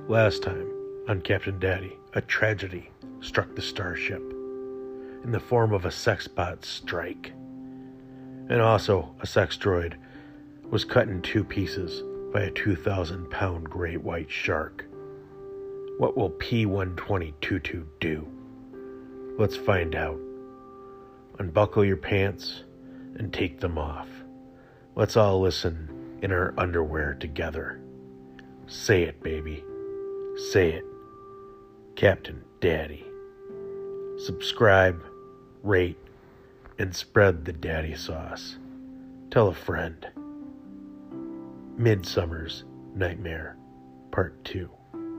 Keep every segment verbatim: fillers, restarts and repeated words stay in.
Last time, on Captain Daddy, a tragedy struck the starship in the form of a sexbot strike. And also, a sex droid was cut in two pieces by a two thousand pound great white shark. What will P one twenty Tutu do? Let's find out. Unbuckle your pants and take them off. Let's all listen in our underwear together. Say it, baby. Say it. Captain Daddy. Subscribe, rate, and spread the daddy sauce. Tell a friend. Midsummer's Nightmare, Part two.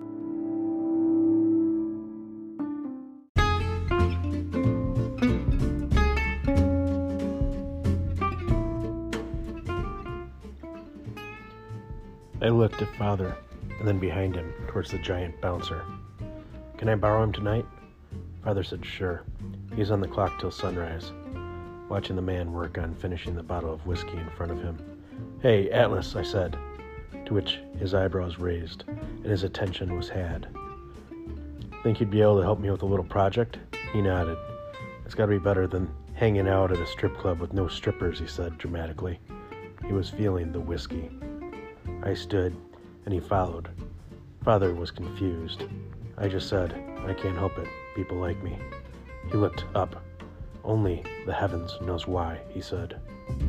I looked at Father, and then behind him, towards the giant bouncer. Can I borrow him tonight? Father said sure. He's on the clock till sunrise, watching the man work on finishing the bottle of whiskey in front of him. Hey, Atlas, I said, to which his eyebrows raised, and his attention was had. Think you'd be able to help me with a little project? He nodded. It's got to be better than hanging out at a strip club with no strippers, he said dramatically. He was feeling the whiskey. I stood, and he followed. Father was confused. I just said, I can't help it. People like me. He looked up. Only the heavens knows why, he said.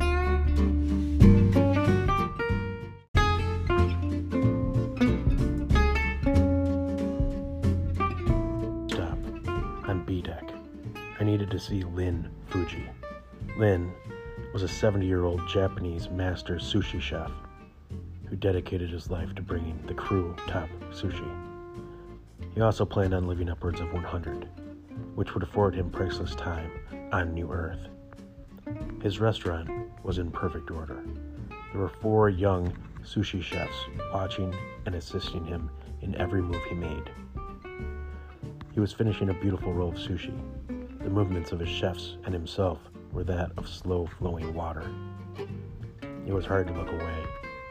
Stop. On B deck. I needed to see Lin Fuji. Lin was a seventy-year-old Japanese master sushi chef who dedicated his life to bringing the crew top sushi. He also planned on living upwards of one hundred, which would afford him priceless time on New Earth. His restaurant was in perfect order. There were four young sushi chefs watching and assisting him in every move he made. He was finishing a beautiful roll of sushi. The movements of his chefs and himself were that of slow-flowing water. It was hard to look away.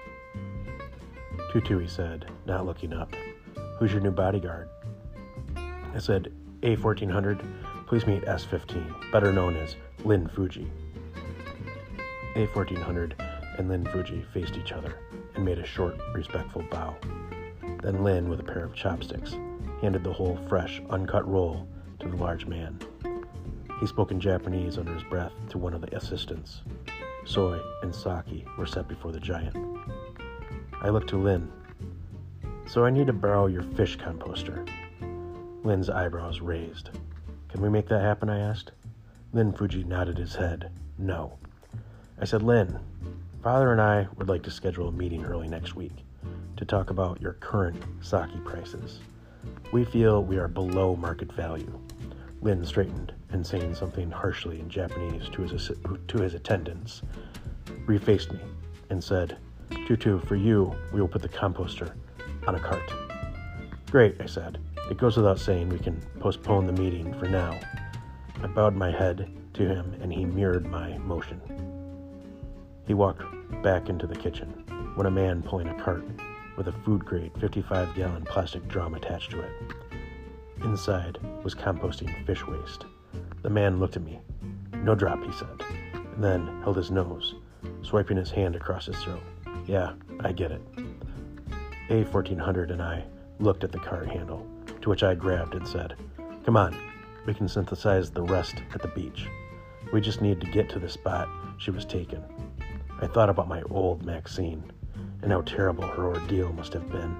Tutu, he said, not looking up. Who's your new bodyguard? I said, A fourteen hundred, please meet S fifteen, better known as Lin Fuji. A fourteen hundred and Lin Fuji faced each other and made a short, respectful bow. Then Lin, with a pair of chopsticks, handed the whole fresh, uncut roll to the large man. He spoke in Japanese under his breath to one of the assistants. Soy and sake were set before the giant. I looked to Lin. So I need to borrow your fish composter. Lin's eyebrows raised. Can we make that happen, I asked. Lin Fuji nodded his head. No. I said, Lin, Father and I would like to schedule a meeting early next week to talk about your current sake prices. We feel we are below market value. Lin straightened and saying something harshly in Japanese to his, to his attendants, refaced me and said, Tutu, for you, we will put the composter on a cart. Great, I said. It goes without saying we can postpone the meeting for now. I bowed my head to him and he mirrored my motion. He walked back into the kitchen when a man pulling a cart with a food-grade fifty-five gallon plastic drum attached to it. Inside was composting fish waste. The man looked at me. No drop, he said, and then held his nose, swiping his hand across his throat. Yeah, I get it. A fourteen hundred and I looked at the cart handle, to which I grabbed and said, Come on, we can synthesize the rest at the beach. We just need to get to the spot she was taken. I thought about my old Maxine, and how terrible her ordeal must have been.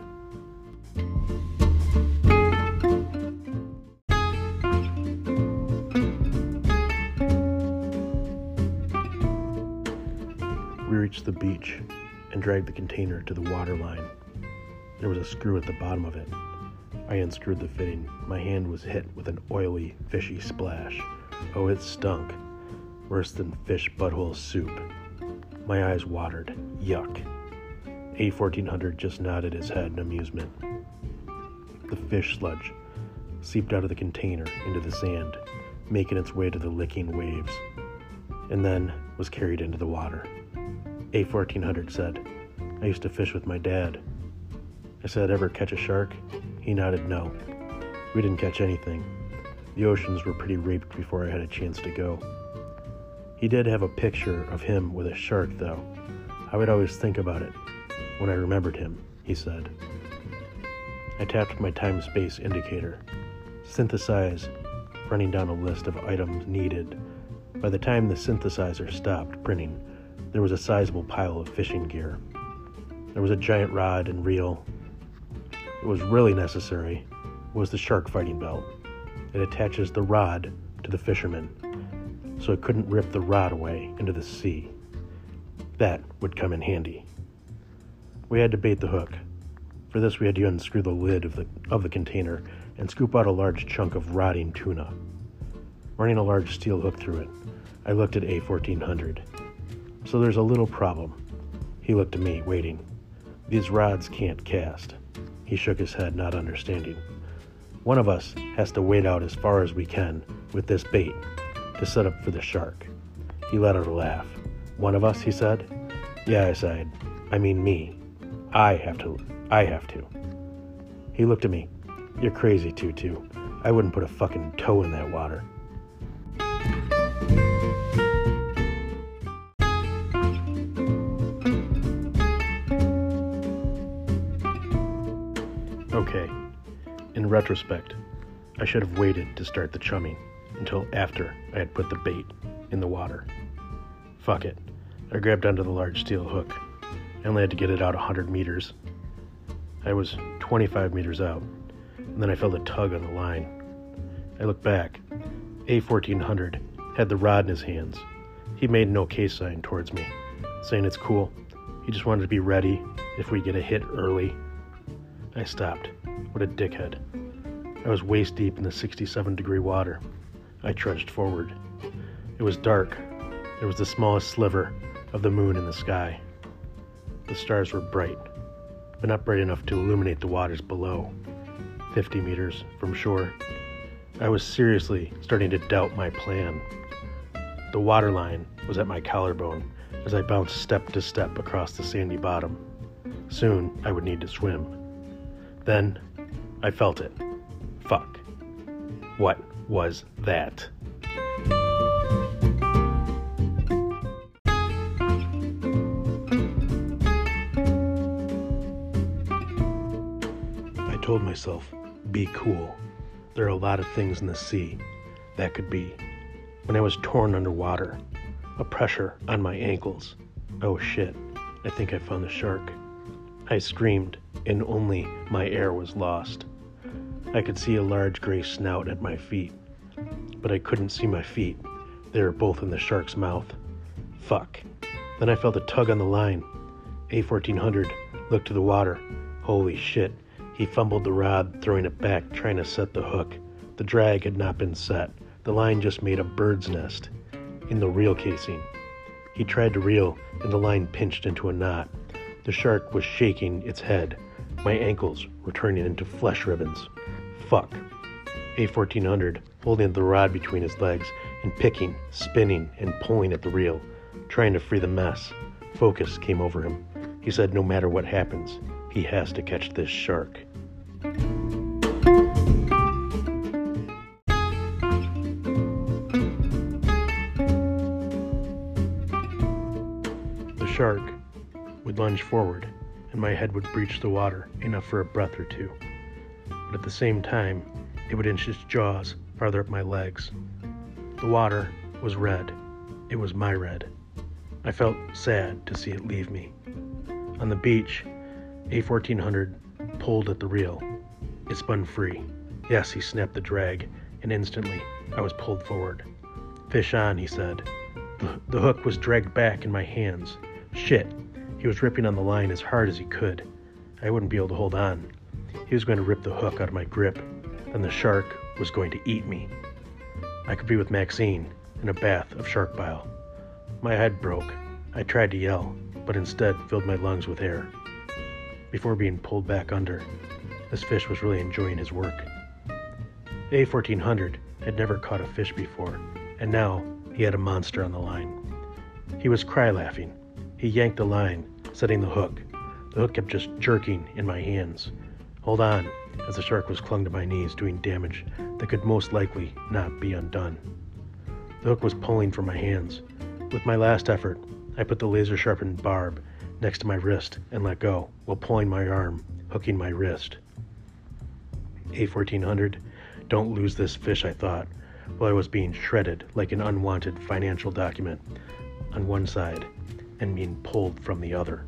We reached the beach and dragged the container to the water line. There was a screw at the bottom of it. I unscrewed the fitting. My hand was hit with an oily, fishy splash. Oh, it stunk. Worse than fish butthole soup. My eyes watered. Yuck. A fourteen hundred just nodded his head in amusement. The fish sludge seeped out of the container into the sand, making its way to the licking waves, and then was carried into the water. A fourteen hundred said, I used to fish with my dad. I said, ever catch a shark? He nodded no. We didn't catch anything. The oceans were pretty raped before I had a chance to go. He did have a picture of him with a shark, though. I would always think about it when I remembered him, he said. I tapped my time-space indicator. Synthesize, running down a list of items needed. By the time the synthesizer stopped printing, there was a sizable pile of fishing gear. There was a giant rod and reel. What was really necessary was the shark fighting belt. It attaches the rod to the fisherman, so it couldn't rip the rod away into the sea. That would come in handy. We had to bait the hook. For this, we had to unscrew the lid of the of the container and scoop out a large chunk of rotting tuna. Running a large steel hook through it, I looked at A fourteen hundred. So there's a little problem. He looked at me, waiting. These rods can't cast. He shook his head, not understanding. One of us has to wade out as far as we can with this bait to set up for the shark. He let out a laugh. One of us, he said. Yeah, I sighed. I mean me. I have to. I have to. He looked at me. You're crazy, Tutu. I wouldn't put a fucking toe in that water. Okay. In retrospect, I should have waited to start the chumming until after I had put the bait in the water. Fuck it. I grabbed onto the large steel hook. I only had to get it out one hundred meters. I was twenty-five meters out, and then I felt a tug on the line. I looked back. A fourteen hundred had the rod in his hands. He made no case sign towards me, saying it's cool. He just wanted to be ready if we get a hit early. I stopped. What a dickhead. I was waist deep in the sixty-seven degree water. I trudged forward. It was dark. There was the smallest sliver of the moon in the sky. The stars were bright, but not bright enough to illuminate the waters below, fifty meters from shore. I was seriously starting to doubt my plan. The waterline was at my collarbone as I bounced step to step across the sandy bottom. Soon I would need to swim. Then I felt it. Fuck. What was that? I told myself, be cool. There are a lot of things in the sea that could be. When I was torn underwater, a pressure on my ankles. Oh shit, I think I found the shark. I screamed, and only my air was lost. I could see a large gray snout at my feet, but I couldn't see my feet. They were both in the shark's mouth. Fuck. Then I felt a tug on the line. A fourteen hundred looked to the water. Holy shit. He fumbled the rod, throwing it back, trying to set the hook. The drag had not been set. The line just made a bird's nest in the reel casing. He tried to reel, and the line pinched into a knot. The shark was shaking its head. My ankles were turning into flesh ribbons. Fuck. A fourteen hundred, holding the rod between his legs and picking, spinning, and pulling at the reel, trying to free the mess. Focus came over him. He said no matter what happens, he has to catch this shark. The shark would lunge forward, and my head would breach the water enough for a breath or two. But at the same time, it would inch its jaws farther up my legs. The water was red. It was my red. I felt sad to see it leave me. On the beach, A fourteen hundred pulled at the reel. It spun free. Yes, he snapped the drag, and instantly I was pulled forward. Fish on, he said. The, the hook was dragged back in my hands. Shit. He was ripping on the line as hard as he could. I wouldn't be able to hold on. He was going to rip the hook out of my grip, and the shark was going to eat me. I could be with Maxine in a bath of shark bile. My head broke. I tried to yell, but instead filled my lungs with air. Before being pulled back under, this fish was really enjoying his work. A fourteen hundred had never caught a fish before, and now he had a monster on the line. He was cry-laughing. He yanked the line, setting the hook. The hook kept just jerking in my hands. Hold on, as the shark was clung to my knees, doing damage that could most likely not be undone. The hook was pulling from my hands. With my last effort, I put the laser-sharpened barb next to my wrist and let go, while pulling my arm, hooking my wrist. A fourteen hundred, don't lose this fish, I thought, while I was being shredded like an unwanted financial document on one side and being pulled from the other.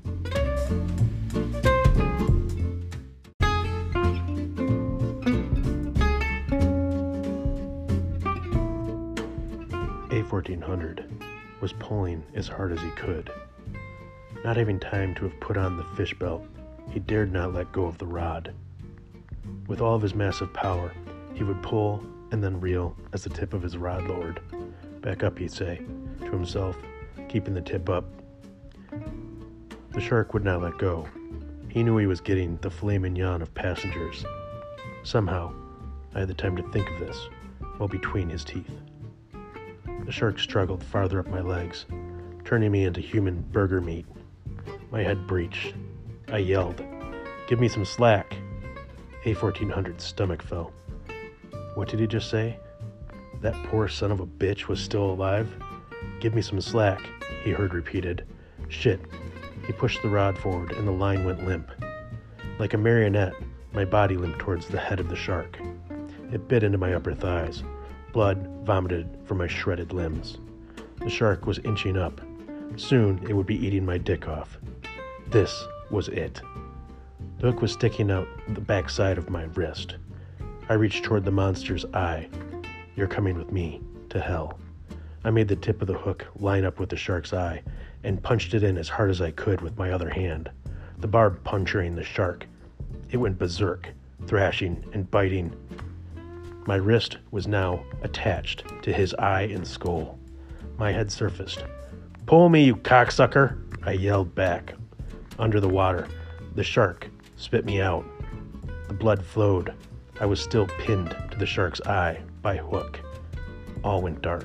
A fourteen hundred was pulling as hard as he could. Not having time to have put on the fish belt, he dared not let go of the rod. With all of his massive power, he would pull and then reel as the tip of his rod lowered. Back up, he'd say, to himself, keeping the tip up. The shark would not let go. He knew he was getting the filet mignon of passengers. Somehow, I had the time to think of this, while between his teeth. The shark struggled farther up my legs, turning me into human burger meat. My head breached. I yelled, "Give me some slack!" A fourteen hundred's stomach fell. What did he just say? That poor son of a bitch was still alive? "Give me some slack," he heard repeated. Shit. He pushed the rod forward and the line went limp. Like a marionette, my body limped towards the head of the shark. It bit into my upper thighs. Blood vomited from my shredded limbs. The shark was inching up. Soon it would be eating my dick off. This was it. The hook was sticking out the backside of my wrist. I reached toward the monster's eye. "You're coming with me to hell." I made the tip of the hook line up with the shark's eye and punched it in as hard as I could with my other hand, the barb puncturing the shark. It went berserk, thrashing and biting. My wrist was now attached to his eye and skull. My head surfaced. "Pull me, you cocksucker!" I yelled back. Under the water, the shark spit me out. The blood flowed. I was still pinned to the shark's eye by hook. All went dark.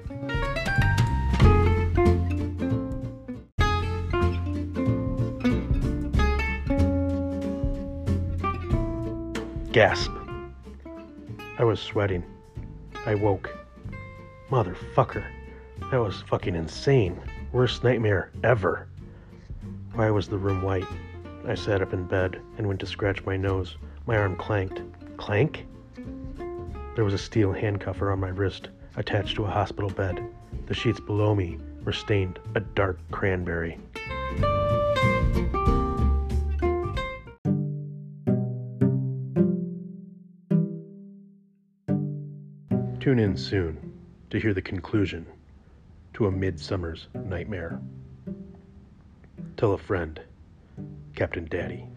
Gasp. I was sweating. I woke. Motherfucker. That was fucking insane. Worst nightmare ever. Why was the room white? I sat up in bed and went to scratch my nose. My arm clanked. Clank? There was a steel handcuff around my wrist, attached to a hospital bed. The sheets below me were stained a dark cranberry. Tune in soon to hear the conclusion to A Midsummer's Nightmare. Tell a friend, Captain Daddy.